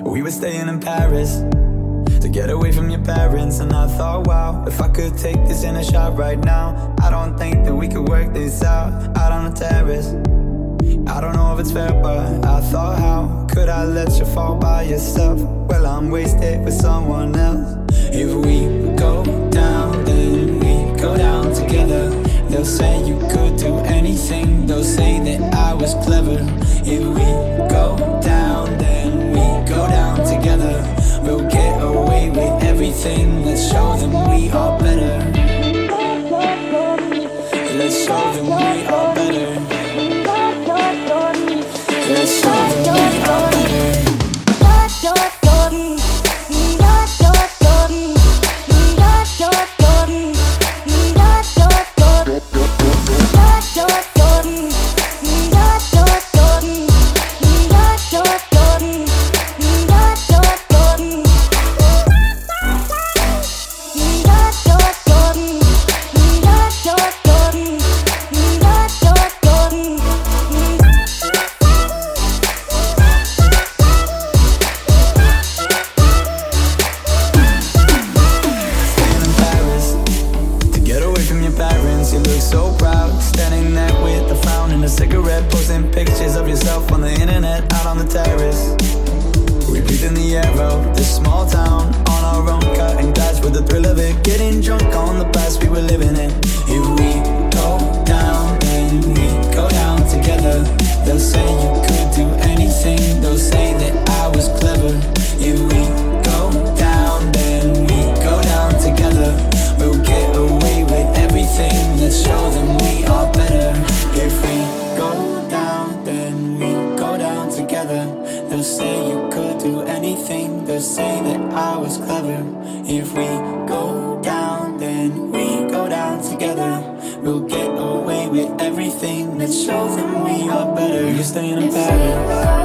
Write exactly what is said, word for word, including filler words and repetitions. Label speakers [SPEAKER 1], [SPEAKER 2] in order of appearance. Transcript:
[SPEAKER 1] We were staying in Paris to get away from your parents. And I thought, wow, if I could take this in a shot right now, I don't think that we could work this out, out on the terrace. I don't know if it's fair, but I thought, how could I let you fall by yourself? Well, I'm wasted with someone else. If we go down, then we go down together. They'll say you could do anything, they'll say that I was clever. If we go down, then we go down together. We'll get away with everything, let's show them we are better. Let's show them we are better. Let's show them we are better. You look so proud, standing there with a frown and a cigarette, posting pictures of yourself on the internet, out on the terrace. We breathe in the air of this small town, on our own, cutting glass with the thrill of it, getting drunk on the past we were living in. If we go down, then we go down together. They'll say you could do anything, they'll say that I was clever. If we go down, then we go down together. We'll get away with everything, let's show them we are better. If we go down, then we go down together. They'll say you could do anything, they'll say that I was clever. If we go down, then we go down together. We'll get away with everything, let's show them we are better. You're staying in Paris.